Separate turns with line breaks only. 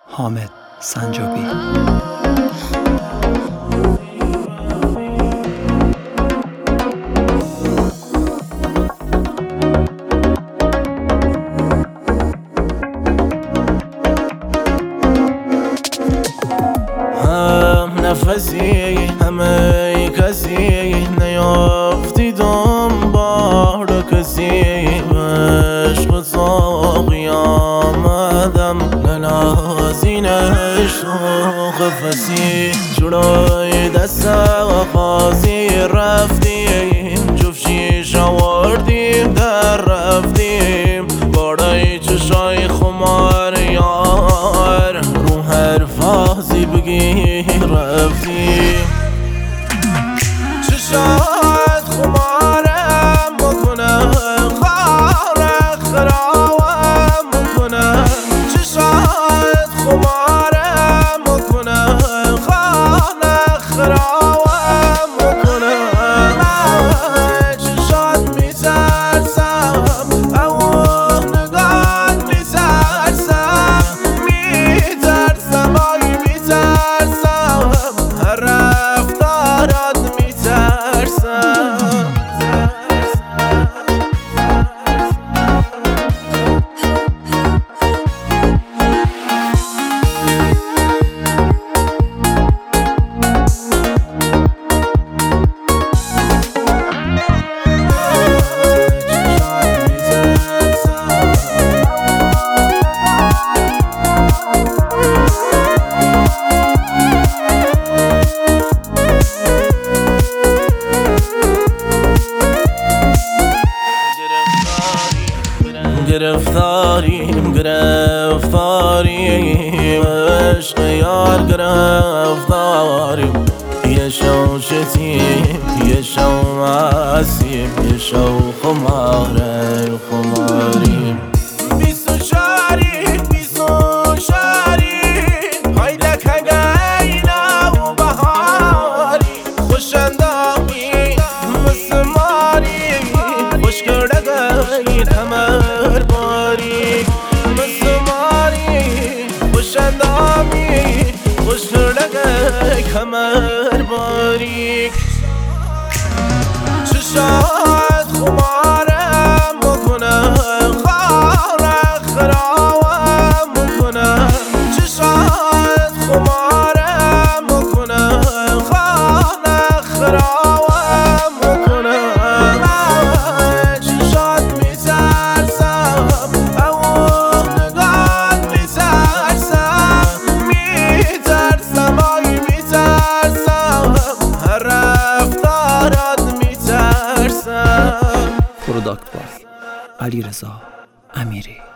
حامد سنجابی.
نفسی همه کسی نیافتی دنبال کسی عشق ساقی آمدم نلازینش تو قفسی جلوی دست خاصی رفتیم جفت شیش آوردیم در رفتیم بارای چشای خمار یار رو هر فازی بگیر رفتیم چشات خمارم بکنه خارق خرابم بکنه چشات خمارم بکنه خارق خرابم بکنه چشات میترسم او نگاه میترسم میترسم آی میترسم هر رفتارات میترسم گرفتاریم عشق یار گرفتاریم یه شو شتیم یه شو معصیم یه شو خماریم بیسو شاریم هایده کگینا و بهاری خوشندامی مسماری خوش کردگی کمر باری مسماری خوشندامی خوش کردگی کمر باری چشات خمارم بکنه خارق خرابم بکنه چشات خمارم بکنه خارق خرابم بکنه چشات میترسم او نگاه میترسم میترسم آی میترسم هر رفتارات میترسم
پروداکت بای علیرضا امیری.